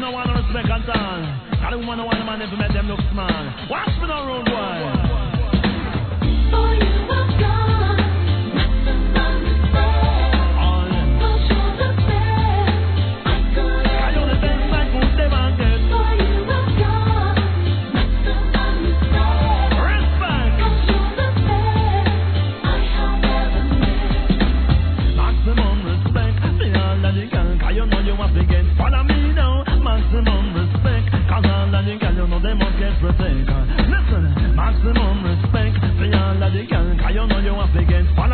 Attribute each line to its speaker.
Speaker 1: no want no respect at all. Cause the woman no want the man never make them look small. Watch me now, road boy.
Speaker 2: For you are gone, maximum respect. For sure the best. I could
Speaker 1: I know the best I could never get.
Speaker 2: For you are gone, maximum respect.
Speaker 1: Respect.
Speaker 2: For sure the best I have ever met.
Speaker 1: Maximum respect. See all that you can, cause you know you have to get. Follow me now. Maximum respect. Cause all that you can, you know they must get protect. Listen, maximum respect. See all that you can, cause you know you have to get.